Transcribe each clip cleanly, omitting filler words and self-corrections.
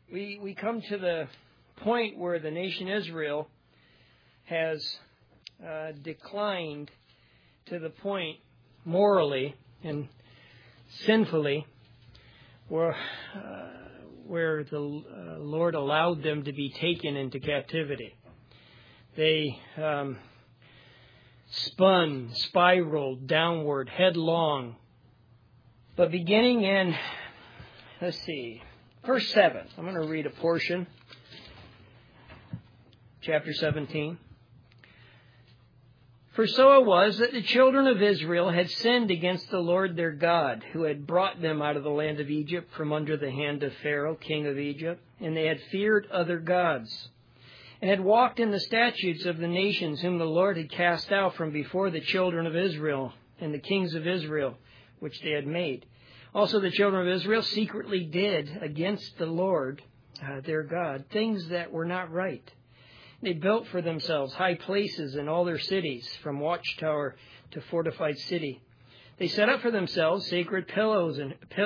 we come to the point where the nation Israel has declined to the point morally and sinfully where the Lord allowed them to be taken into captivity. They spiraled downward, headlong. But beginning in, verse 7, I'm going to read a portion, chapter 17. For so it was that the children of Israel had sinned against the Lord their God, who had brought them out of the land of Egypt from under the hand of Pharaoh, king of Egypt, and they had feared other gods, and had walked in the statutes of the nations whom the Lord had cast out from before the children of Israel, and the kings of Israel, which they had made. Also the children of Israel secretly did against the Lord their God things that were not right. They built for themselves high places in all their cities, from watchtower to fortified city. They set up for themselves sacred pillars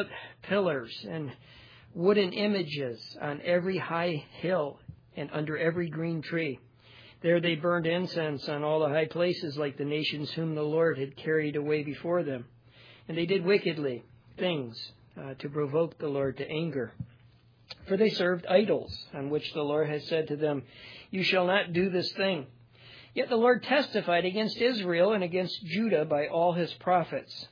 and wooden images on every high hill and under every green tree. There they burned incense on all the high places, like the nations whom the Lord had carried away before them. And they did wickedly things to provoke the Lord to anger. For they served idols, on which the Lord had said to them, "You shall not do this thing." Yet the Lord testified against Israel and against Judah by all his prophets,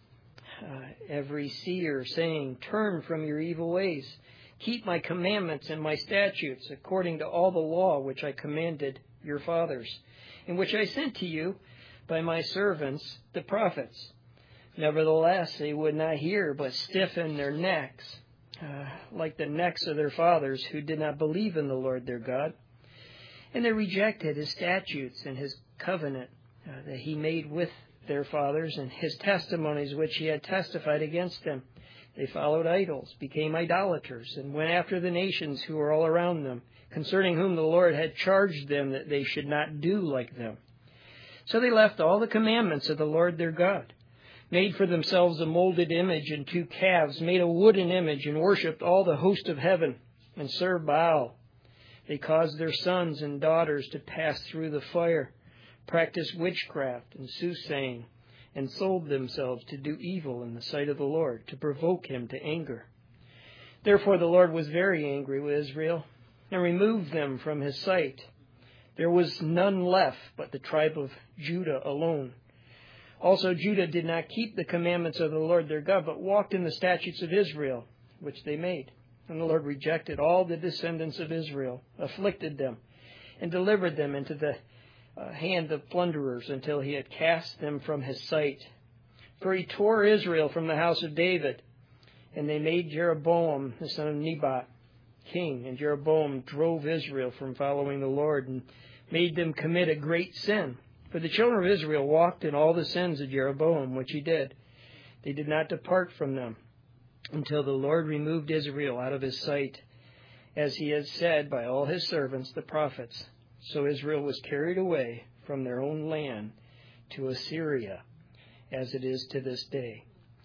every seer, saying, "Turn from your evil ways. Keep my commandments and my statutes, according to all the law which I commanded your fathers, and which I sent to you by my servants, the prophets." Nevertheless, they would not hear, but stiffened their necks, like the necks of their fathers, who did not believe in the Lord their God. And they rejected his statutes and his covenant that he made with their fathers, and his testimonies which he had testified against them. They followed idols, became idolaters, and went after the nations who were all around them, concerning whom the Lord had charged them that they should not do like them. So they left all the commandments of the Lord their God, made for themselves a molded image and 2 calves, made a wooden image, and worshipped all the host of heaven, and served Baal. They caused their sons and daughters to pass through the fire, practiced witchcraft and soothsaying, and sold themselves to do evil in the sight of the Lord, to provoke him to anger. Therefore the Lord was very angry with Israel, and removed them from his sight. There was none left but the tribe of Judah alone. Also Judah did not keep the commandments of the Lord their God, but walked in the statutes of Israel, which they made. And the Lord rejected all the descendants of Israel, afflicted them, and delivered them into the hand of plunderers, until he had cast them from his sight. For he tore Israel from the house of David, and they made Jeroboam the son of Nebat king. And Jeroboam drove Israel from following the Lord, and made them commit a great sin. For the children of Israel walked in all the sins of Jeroboam, which he did. They did not depart from them, until the Lord removed Israel out of his sight, as he has said by all his servants the prophets. So Israel was carried away from their own land to Assyria, as it is to this day.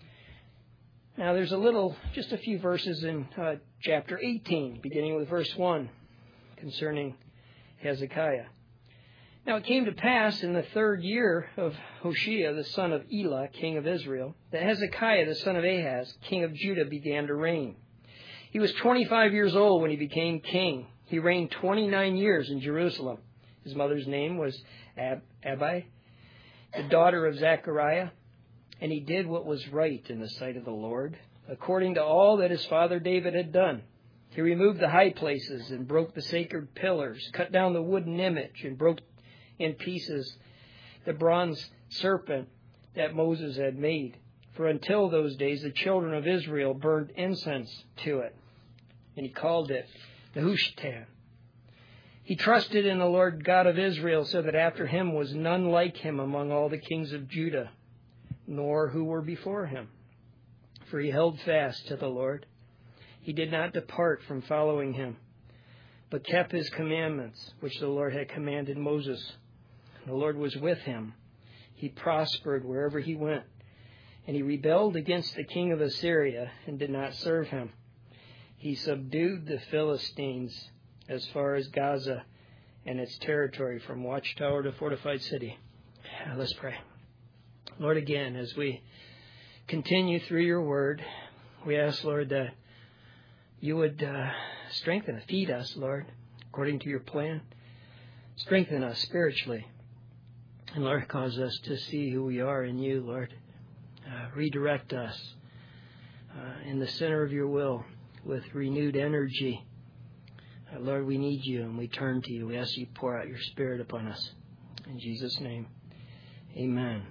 Now there's just a few verses in chapter 18, beginning with verse 1, concerning Hezekiah. Now it came to pass in the 3rd year of Hoshea, the son of Elah, king of Israel, that Hezekiah, the son of Ahaz, king of Judah, began to reign. He was 25 years old when he became king. He reigned 29 years in Jerusalem. His mother's name was Abi, the daughter of Zechariah, and he did what was right in the sight of the Lord, according to all that his father David had done. He removed the high places and broke the sacred pillars, cut down the wooden image, and broke in pieces the bronze serpent that Moses had made. For until those days the children of Israel burned incense to it. And he called it Nehushtan. He trusted in the Lord God of Israel, so that after him was none like him among all the kings of Judah, nor who were before him. For he held fast to the Lord. He did not depart from following him, but kept his commandments, which the Lord had commanded Moses. The Lord was with him. He prospered wherever he went. And he rebelled against the king of Assyria and did not serve him. He subdued the Philistines as far as Gaza and its territory, from watchtower to fortified city. Let's pray. Lord, again, as we continue through your word, we ask, Lord, that you would strengthen us, feed us, Lord, according to your plan. Strengthen us spiritually. And, Lord, cause us to see who we are in you, Lord. Redirect us in the center of your will with renewed energy. Lord, we need you and we turn to you. We ask you to pour out your Spirit upon us. In Jesus' name, amen.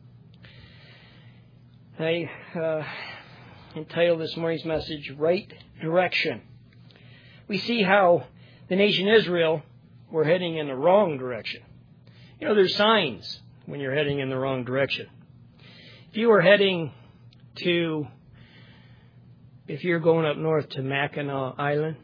I entitled this morning's message, Right Direction. We see how the nation Israel were heading in the wrong direction. You know, there's signs when you're heading in the wrong direction. If you're going up north to Mackinac Island,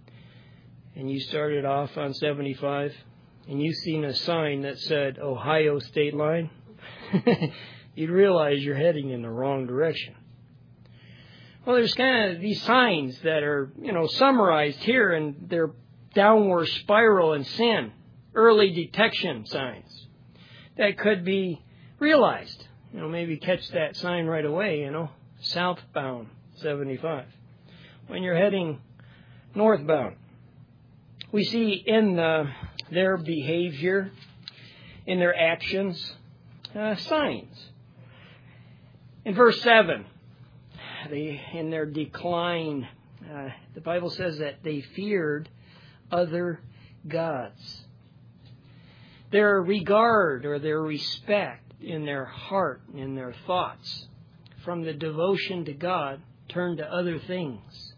and you started off on 75, and you've seen a sign that said Ohio State Line, you'd realize you're heading in the wrong direction. Well, there's kind of these signs that are, summarized here, and they're downward spiral in sin, early detection signs that could be realized. Maybe catch that sign right away, southbound 75. When you're heading northbound, we see in their behavior, in their actions, signs. In verse 7, in their decline, the Bible says that they feared other gods. Their regard or their respect in their heart, in their thoughts, from the devotion to God, turned to other things.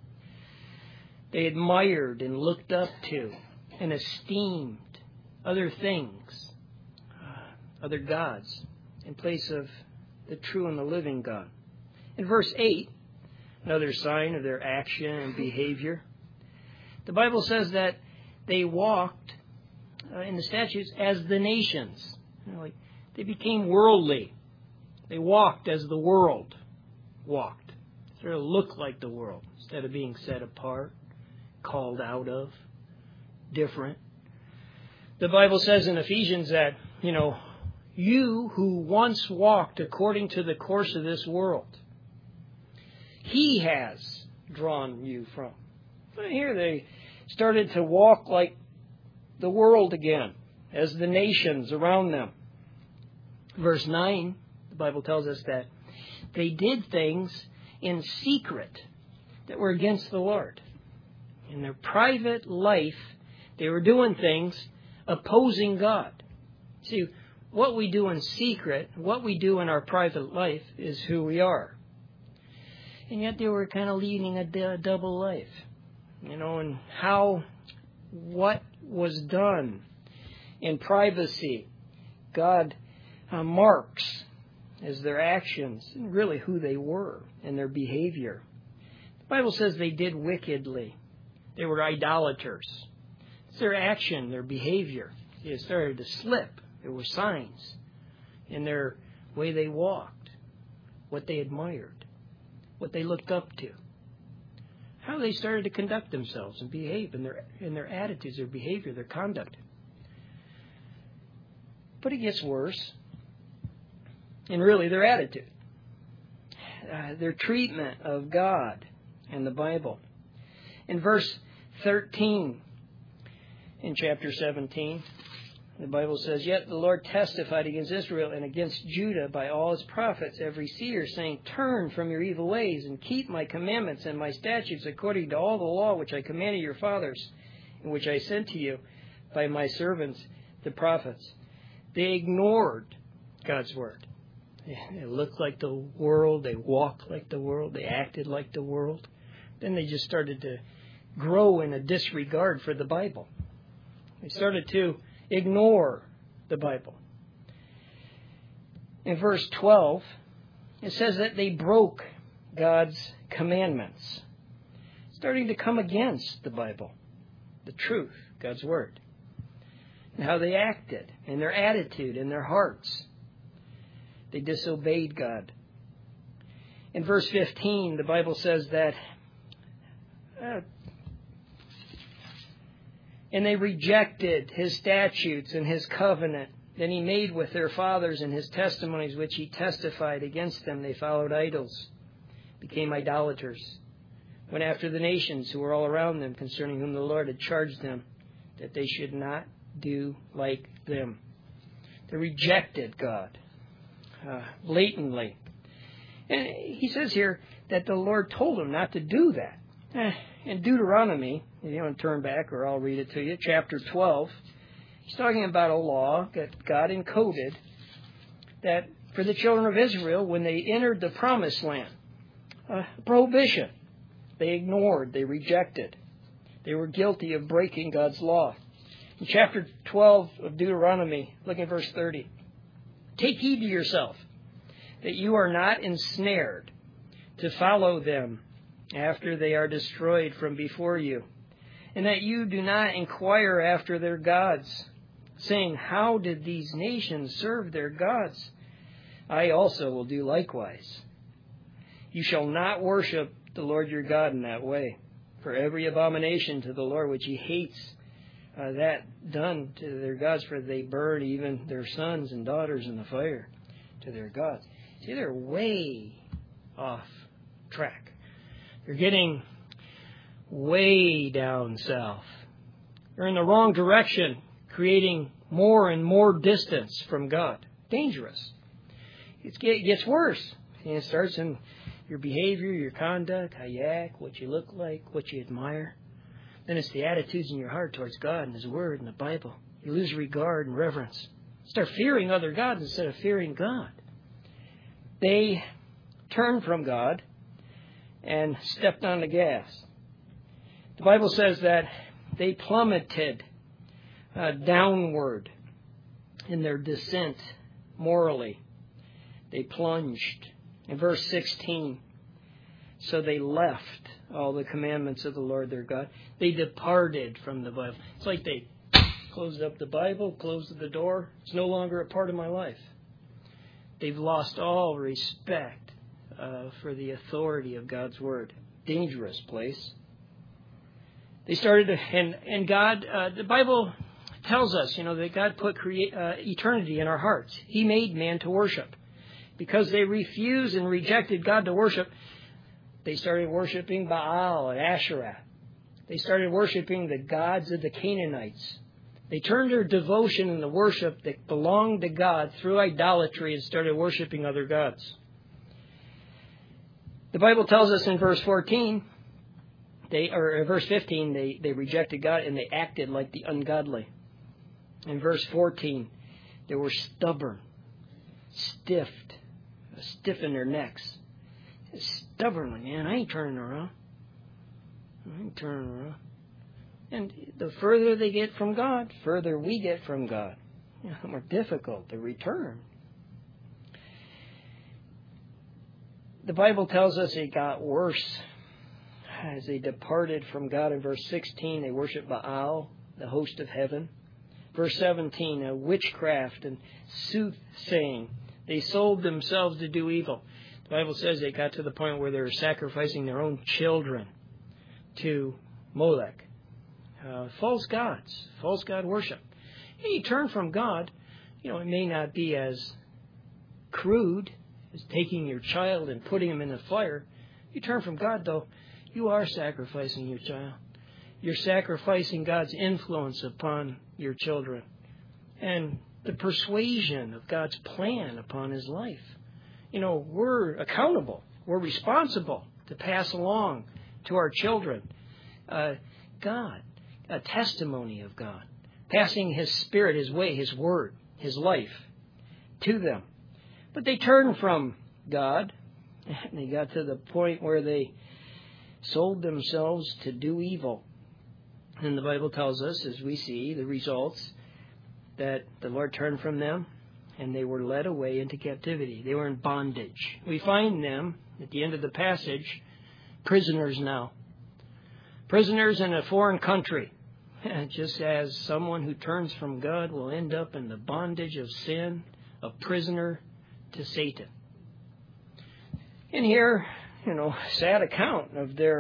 They admired and looked up to and esteemed other things, other gods, in place of the true and the living God. In verse 8, another sign of their action and behavior, the Bible says that they walked in the statutes as the nations. They became worldly. They walked as the world walked. Sort of looked like the world instead of being set apart, called out of, different. The Bible says in Ephesians that, you who once walked according to the course of this world, He has drawn you from. But here they started to walk like the world again, as the nations around them. Verse 9, the Bible tells us that they did things in secret that were against the Lord. In their private life, they were doing things opposing God. See, what we do in secret, what we do in our private life is who we are. And yet they were kind of leading a double life. And what was done in privacy, God marks as their actions and really who they were and their behavior. The Bible says they did wickedly. They were idolaters. It's their action, their behavior. It started to slip. There were signs in their way they walked, what they admired, what they looked up to, how they started to conduct themselves and behave in their attitudes, their behavior, their conduct. But it gets worse. And really their attitude, their treatment of God and the Bible. In verse 13 in chapter 17, the Bible says, Yet the Lord testified against Israel and against Judah by all his prophets every seer, saying, Turn from your evil ways and keep my commandments and my statutes according to all the law which I commanded your fathers and which I sent to you by my servants, the prophets. They ignored God's word. They looked like the world. They walked like the world. They acted like the world. Then they just started to grow in a disregard for the Bible. They started to ignore the Bible. In verse 12, it says that they broke God's commandments, starting to come against the Bible, the truth, God's word, and how they acted, and their attitude, and their hearts. They disobeyed God. In verse 15, the Bible says that And they rejected his statutes and his covenant that he made with their fathers and his testimonies which he testified against them. They followed idols, became idolaters, went after the nations who were all around them, concerning whom the Lord had charged them that they should not do like them. They rejected God blatantly. And he says here that the Lord told them not to do that. In Deuteronomy, if you want to turn back, or I'll read it to you, chapter 12, he's talking about a law that God encoded that for the children of Israel, when they entered the promised land, prohibition. They ignored, they rejected. They were guilty of breaking God's law. In chapter 12 of Deuteronomy, look at verse 30. Take heed to yourself that you are not ensnared to follow them after they are destroyed from before you, and that you do not inquire after their gods, saying, how did these nations serve their gods? I also will do likewise. You shall not worship the Lord your God in that way. For every abomination to the Lord which he hates, that done to their gods, for they burn even their sons and daughters in the fire to their gods. See, they're way off track. They're getting way down south. They're in the wrong direction, creating more and more distance from God. Dangerous. It gets worse. And it starts in your behavior, your conduct, how you act, what you look like, what you admire. Then it's the attitudes in your heart towards God and His Word and the Bible. You lose regard and reverence. Start fearing other gods instead of fearing God. They turned from God and stepped on the gas. The Bible says that they plummeted downward in their descent morally. They plunged. In verse 16, so they left all the commandments of the Lord their God. They departed from the Bible. It's like they closed up the Bible, closed the door. It's no longer a part of my life. They've lost all respect for the authority of God's Word. Dangerous place. They started, and God, the Bible tells us, that God put eternity in our hearts. He made man to worship. Because they refused and rejected God to worship, they started worshiping Baal and Asherah. They started worshiping the gods of the Canaanites. They turned their devotion and the worship that belonged to God through idolatry and started worshiping other gods. The Bible tells us in verse 15, they rejected God and they acted like the ungodly. In verse 14, they were stubborn, stiff in their necks. Stubbornly, man, I ain't turning around. And the further they get from God, further we get from God. The more difficult to return. The Bible tells us it got worse as they departed from God. In verse 16, they worshiped Baal, the host of heaven. Verse 17, witchcraft and soothsaying. They sold themselves to do evil. The Bible says they got to the point where they were sacrificing their own children to Molech. False gods, false god worship. And you turn from God, it may not be as crude as taking your child and putting him in the fire. You turn from God, though, you are sacrificing your child. You're sacrificing God's influence upon your children and the persuasion of God's plan upon his life. We're accountable. We're responsible to pass along to our children God, a testimony of God, passing His Spirit, His way, His Word, His life to them. But they turned from God, and they got to the point where they sold themselves to do evil. And the Bible tells us, as we see the results, that the Lord turned from them and they were led away into captivity. They were in bondage. We find them, at the end of the passage, prisoners now. Prisoners in a foreign country. Just as someone who turns from God will end up in the bondage of sin, a prisoner to Satan. And here, sad account of their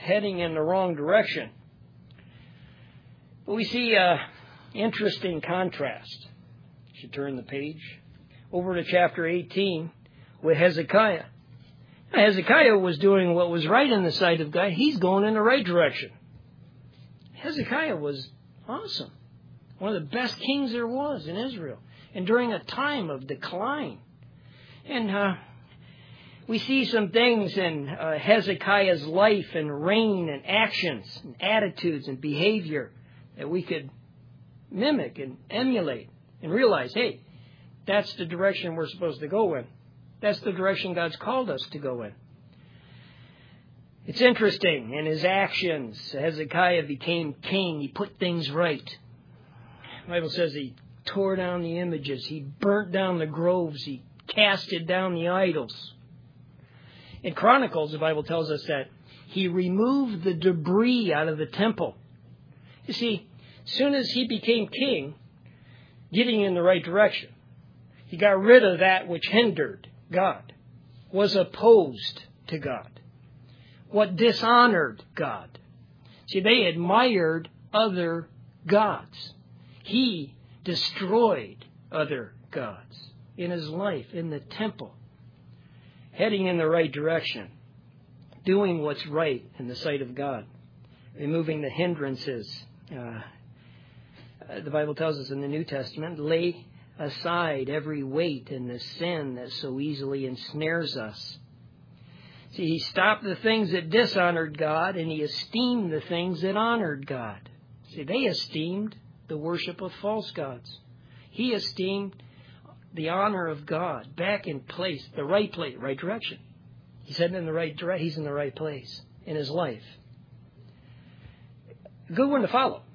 heading in the wrong direction. But we see an interesting contrast. You should turn the page over to chapter 18 with Hezekiah. Now, Hezekiah was doing what was right in the sight of God. He's going in the right direction. Hezekiah was awesome. One of the best kings there was in Israel. And during a time of decline. And we see some things in Hezekiah's life and reign and actions and attitudes and behavior that we could mimic and emulate and realize, hey, that's the direction we're supposed to go in. That's the direction God's called us to go in. It's interesting. In his actions, Hezekiah became king. He put things right. The Bible says he tore down the images. He burnt down the groves. He casted down the idols. In Chronicles, the Bible tells us that he removed the debris out of the temple. You see, as soon as he became king, getting in the right direction, he got rid of that which hindered God, was opposed to God, what dishonored God. See, they admired other gods. He destroyed other gods in his life, in the temple, heading in the right direction, doing what's right in the sight of God, removing the hindrances. The Bible tells us in the New Testament, lay aside every weight and the sin that so easily ensnares us. See, he stopped the things that dishonored God, and he esteemed the things that honored God. See, they esteemed the worship of false gods. He esteemed the honor of God back in place, right direction. He's heading in the right direction. He's in the right place in his life. A good one to follow.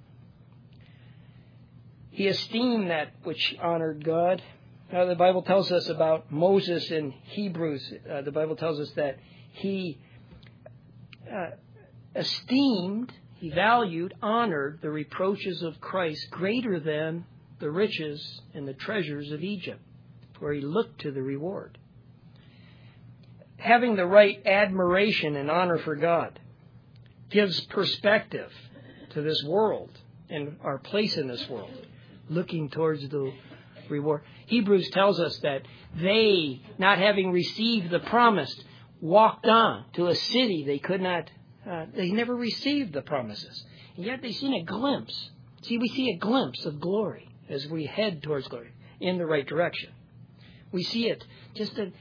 He esteemed that which honored God. Now, the Bible tells us about Moses in Hebrews. The Bible tells us that he esteemed, he valued, honored the reproaches of Christ greater than the riches and the treasures of Egypt, where he looked to the reward. Having the right admiration and honor for God gives perspective to this world and our place in this world, looking towards the reward. Hebrews tells us that they, not having received the promise, walked on to a city they could not, they never received the promises. And yet they seen a glimpse. See, we see a glimpse of glory as we head towards glory in the right direction. We see it, just a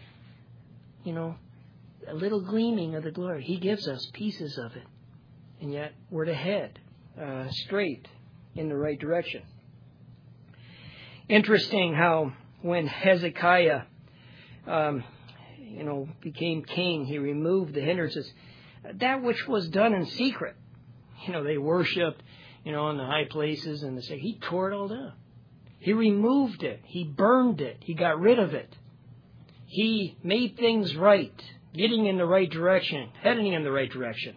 little gleaming of the glory. He gives us pieces of it. And yet we're to head straight in the right direction. Interesting how when Hezekiah, became king, he removed the hindrances. That which was done in secret. They worshipped, in the high places, and he tore it all down. He removed it. He burned it. He got rid of it. He made things right, getting in the right direction, heading in the right direction.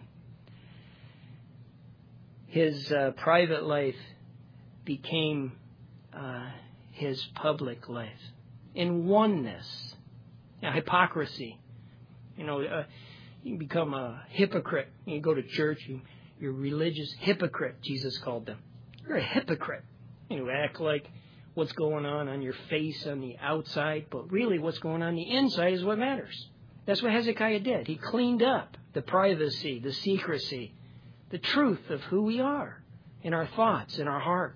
His private life became his public life in oneness. Hypocrisy. You can become a hypocrite. You go to church, you're a religious hypocrite, Jesus called them. You're a hypocrite. You act like what's going on your face on the outside, but really what's going on the inside is what matters. That's what Hezekiah did. He cleaned up the privacy, the secrecy, the truth of who we are in our thoughts, in our heart.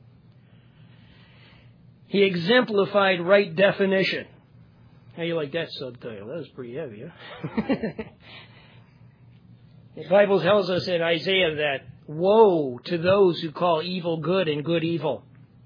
He exemplified right definition. How you like that subtitle? That was pretty heavy, huh? The Bible tells us in Isaiah that woe to those who call evil good and good evil,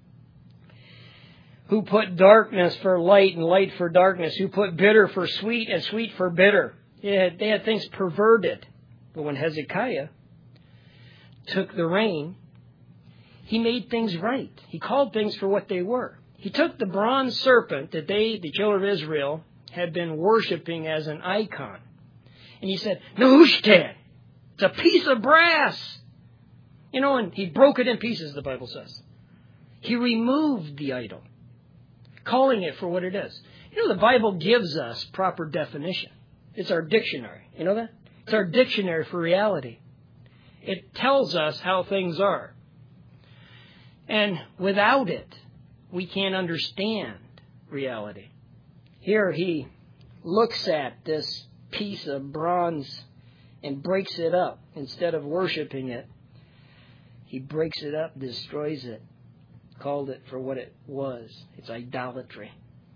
who put darkness for light and light for darkness, who put bitter for sweet and sweet for bitter. They had things perverted. But when Hezekiah took the reign, he made things right. He called things for what they were. He took the bronze serpent that the children of Israel, had been worshiping as an icon. And he said, Nehushtan, it's a piece of brass. And he broke it in pieces, the Bible says. He removed the idol, calling it for what it is. The Bible gives us proper definition. It's our dictionary. You know that? It's our dictionary for reality. It tells us how things are. And without it, we can't understand reality. Here he looks at this piece of bronze and breaks it up. Instead of worshiping it, he breaks it up, destroys it, called it for what it was. It's idolatry.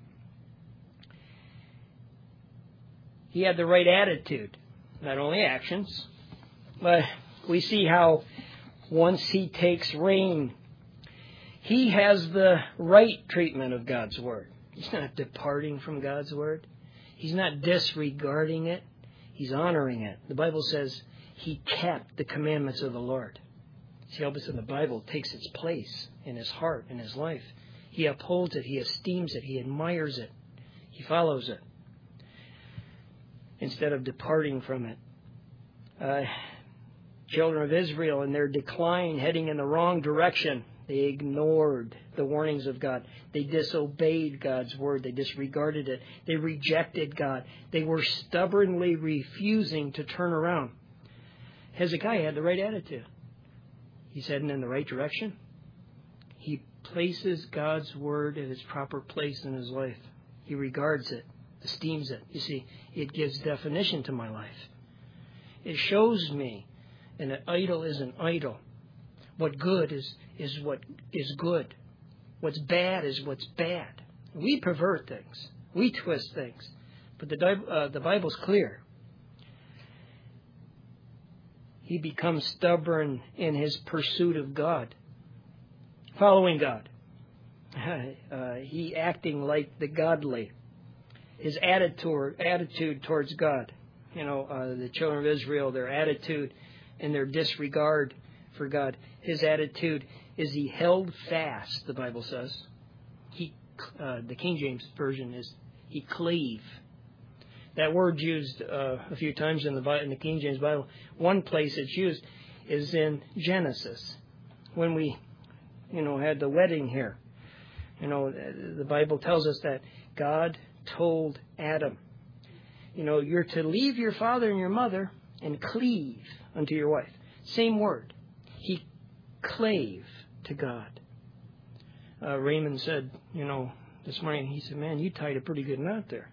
He had the right attitude, not only actions, but we see how once he takes reign, he has the right treatment of God's Word. He's not departing from God's Word. He's not disregarding it. He's honoring it. The Bible says he kept the commandments of the Lord. See how this in the Bible takes its place in his heart, in his life. He upholds it. He esteems it. He admires it. He follows it instead of departing from it. Children of Israel in their decline, heading in the wrong direction, they ignored the warnings of God. They disobeyed God's word. They disregarded it. They rejected God. They were stubbornly refusing to turn around. Hezekiah had the right attitude. He's heading in the right direction. He places God's word in its proper place in his life. He regards it, esteems it. You see, it gives definition to my life. It shows me an idol is an idol. What good is what is good. What's bad is what's bad. We pervert things. We twist things. But the Bible's clear. He becomes stubborn in his pursuit of God, following God. He acting like the godly. His attitude towards God. The children of Israel, their attitude and their disregard for God. His attitude is he held fast, the Bible says. The King James Version is he clave. That word's used a few times in the King James Bible. One place it's used is in Genesis, when we, had the wedding here. The Bible tells us that God told Adam, you're to leave your father and your mother and cleave unto your wife. Same word. He clave to God. Raymond said, this morning, he said, man, you tied a pretty good knot there.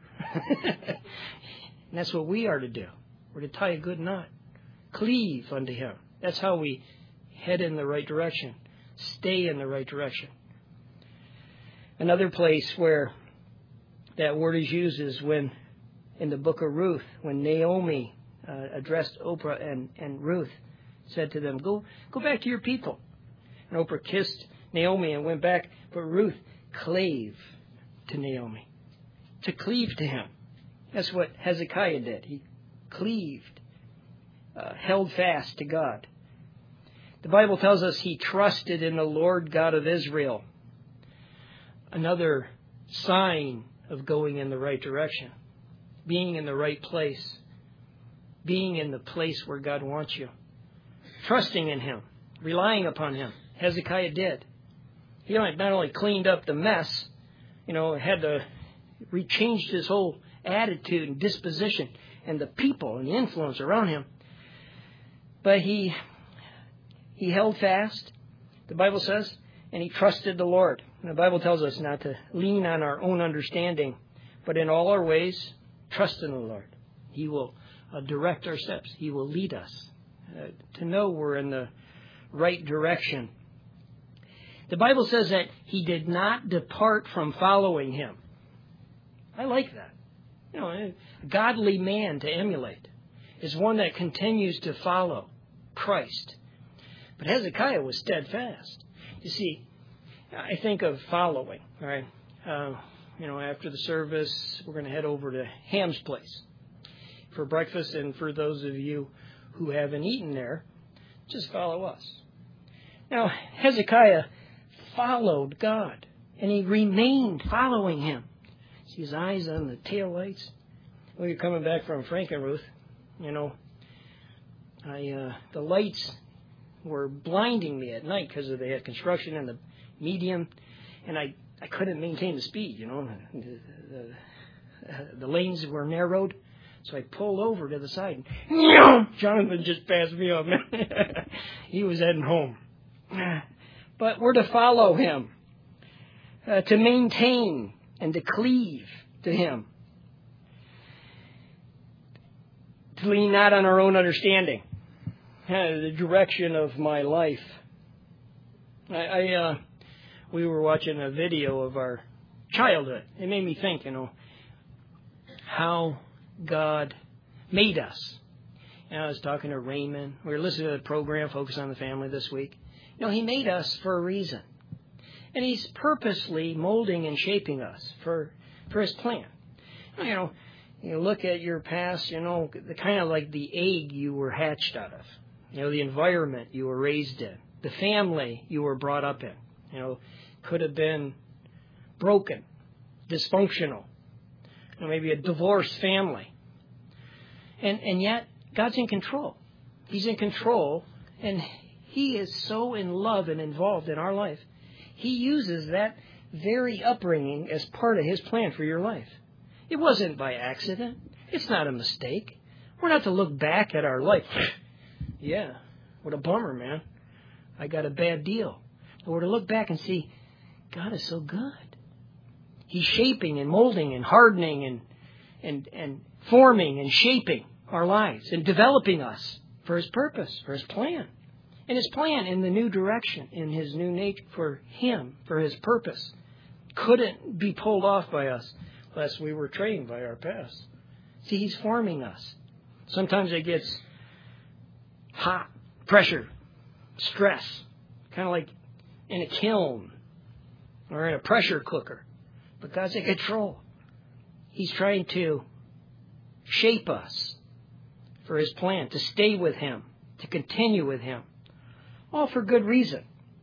And that's what we are to do. We're to tie a good knot. Cleave unto him. That's how we head in the right direction. Stay in the right direction. Another place where that word is used is when, in the book of Ruth, when Naomi addressed Oprah and Ruth, said to them, go back to your people. And Oprah kissed Naomi and went back, but Ruth clave to Naomi, to cleave to him. That's what Hezekiah did. He cleaved, held fast to God. The Bible tells us he trusted in the Lord God of Israel. Another sign of going in the right direction, being in the right place, being in the place where God wants you, trusting in him, relying upon him. Hezekiah did. He not only cleaned up the mess, had to changed his whole attitude and disposition and the people and the influence around him. But he held fast, the Bible says, and he trusted the Lord. And the Bible tells us not to lean on our own understanding, but in all our ways, trust in the Lord. He will direct our steps. He will lead us to know we're in the right direction. The Bible says that he did not depart from following him. I like that. A godly man to emulate is one that continues to follow Christ. But Hezekiah was steadfast. You see, I think of following, all right? After the service, we're going to head over to Ham's place for breakfast. And for those of you who haven't eaten there, just follow us. Now, Hezekiah followed God, and he remained following him. See his eyes on the taillights. When we were coming back from Frankenruth, the lights were blinding me at night because they had construction in the medium, and I couldn't maintain the speed. The lanes were narrowed, So I pulled over to the side, and Jonathan just passed me up. He was heading home. But we're to follow him, to maintain and to cleave to him, to lean not on our own understanding, the direction of my life. We were watching a video of our childhood. It made me think, how God made us. And I was talking to Raymond. We were listening to the program, Focus on the Family, this week. He made us for a reason. And he's purposely molding and shaping us for his plan. You look at your past, the kind of like the egg you were hatched out of. The environment you were raised in. The family you were brought up in. Could have been broken, dysfunctional. Maybe a divorced family. And yet, God's in control. He's in control, and He is so in love and involved in our life. He uses that very upbringing as part of His plan for your life. It wasn't by accident. It's not a mistake. We're not to look back at our life. Yeah, what a bummer, man. I got a bad deal. We're to look back and see, God is so good. He's shaping and molding and hardening and forming and shaping our lives and developing us for His purpose, for His plan. And His plan in the new direction, in His new nature, for Him, for His purpose, couldn't be pulled off by us unless we were trained by our past. See, He's forming us. Sometimes it gets hot, pressure, stress, kind of like in a kiln or in a pressure cooker. But God's in control. He's trying to shape us for His plan, to stay with Him, to continue with Him, all for good reason.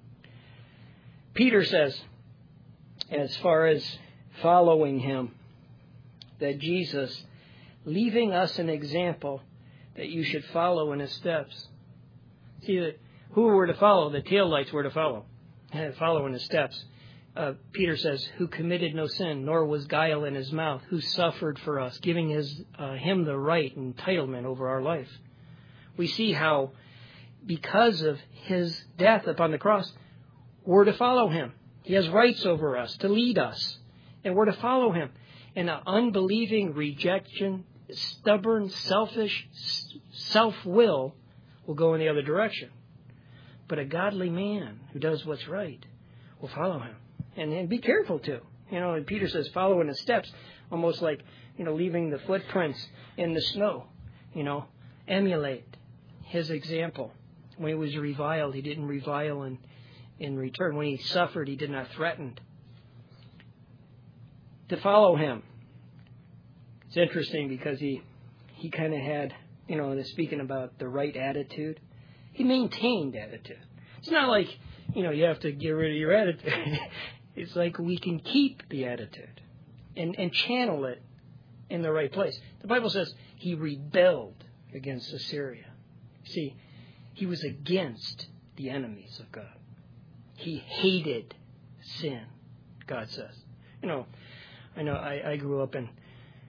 Peter says, as far as following Him, that Jesus, leaving us an example that you should follow in His steps. See, who were to follow? The taillights were to follow in His steps. Peter says, who committed no sin, nor was guile in His mouth, who suffered for us, giving Him the right entitlement over our life. We see how, because of His death upon the cross, we're to follow Him. He has rights over us, to lead us, and we're to follow Him. And an unbelieving rejection, stubborn, selfish, self-will go in the other direction. But a godly man who does what's right will follow Him. And be careful too. And Peter says, follow in His steps, almost like, leaving the footprints in the snow. Emulate His example. When He was reviled, He didn't revile in return. When He suffered, He did not threaten. To follow Him. It's interesting because he kind of had, speaking about the right attitude, He maintained attitude. It's not like, you have to get rid of your attitude. It's like we can keep the attitude and channel it in the right place. The Bible says He rebelled against Assyria. See, He was against the enemies of God. He hated sin, God says. I know I grew up and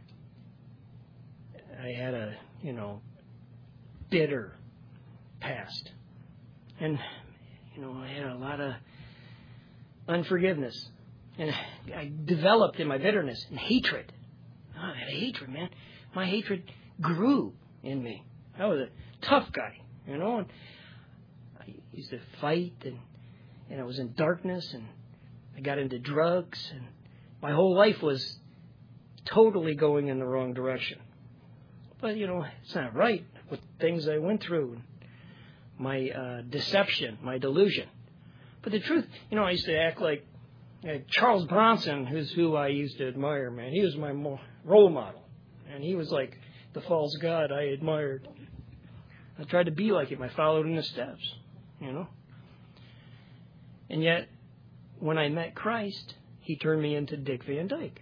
I had a, bitter past. And, I had a lot of unforgiveness. And I developed in my bitterness and hatred. I had a hatred, man. My hatred grew in me. I was a tough guy, and I used to fight, and I was in darkness, and I got into drugs, and my whole life was totally going in the wrong direction. But, it's not right with things I went through, my deception, my delusion. But the truth, I used to act like Charles Bronson, who's who I used to admire, man. He was my role model. And he was like the false god I admired. I tried to be like him. I followed in his steps, And yet, when I met Christ, He turned me into Dick Van Dyke.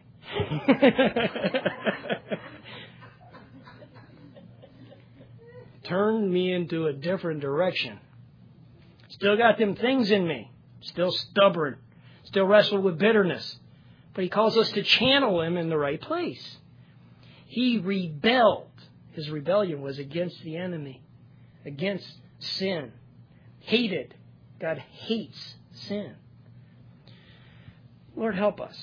Turned me into a different direction. Still got them things in me. Still stubborn. Still wrestle with bitterness. But He calls us to channel Him in the right place. He rebelled. His rebellion was against the enemy, against sin. Hated. God hates sin. Lord, help us.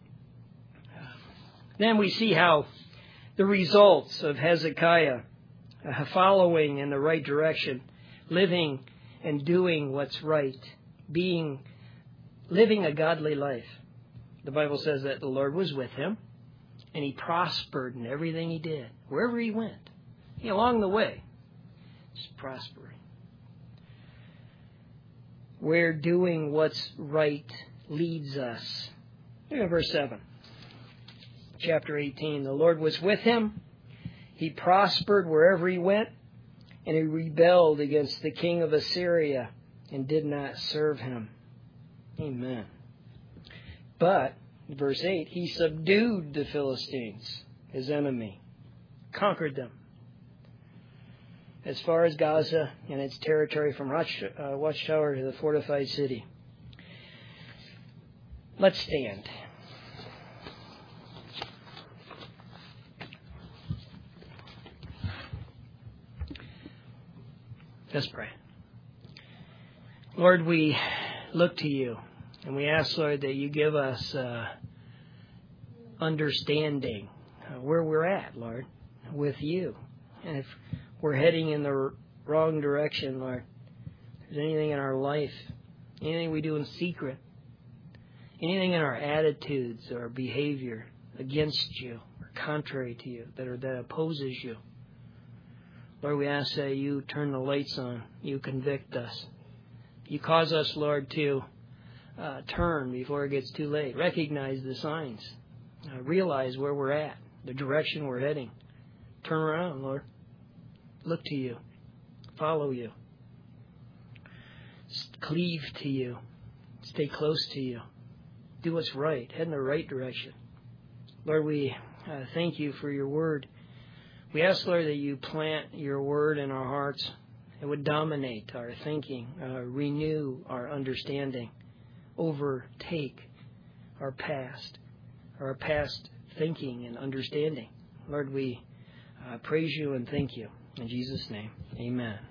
Then we see how the results of Hezekiah following in the right direction, living and doing what's right, living a godly life. The Bible says that the Lord was with him, and he prospered in everything he did, wherever he went. Along the way, just prospering. Where doing what's right leads us. Look at verse 7. Chapter 18. The Lord was with him. He prospered wherever he went, and he rebelled against the king of Assyria and did not serve him. Amen. But, verse 8, he subdued the Philistines, his enemy, conquered them, as far as Gaza and its territory from Watchtower to the fortified city. Let's stand. Let's pray. Lord, we look to you, and we ask, Lord, that you give us understanding where we're at, Lord, with you. And if we're heading in the wrong direction, Lord, if there's anything in our life, anything we do in secret, anything in our attitudes or behavior against you or contrary to you, that opposes you, Lord, we ask that you turn the lights on, you convict us. You cause us, Lord, to turn before it gets too late. Recognize the signs. Realize where we're at, the direction we're heading. Turn around, Lord. Look to you. Follow you. Cleave to you. Stay close to you. Do what's right. Head in the right direction. Lord, we thank you for your word. We ask, Lord, that you plant your word in our hearts. It would dominate our thinking, renew our understanding, overtake our past thinking and understanding. Lord, we praise you and thank you. In Jesus' name, amen.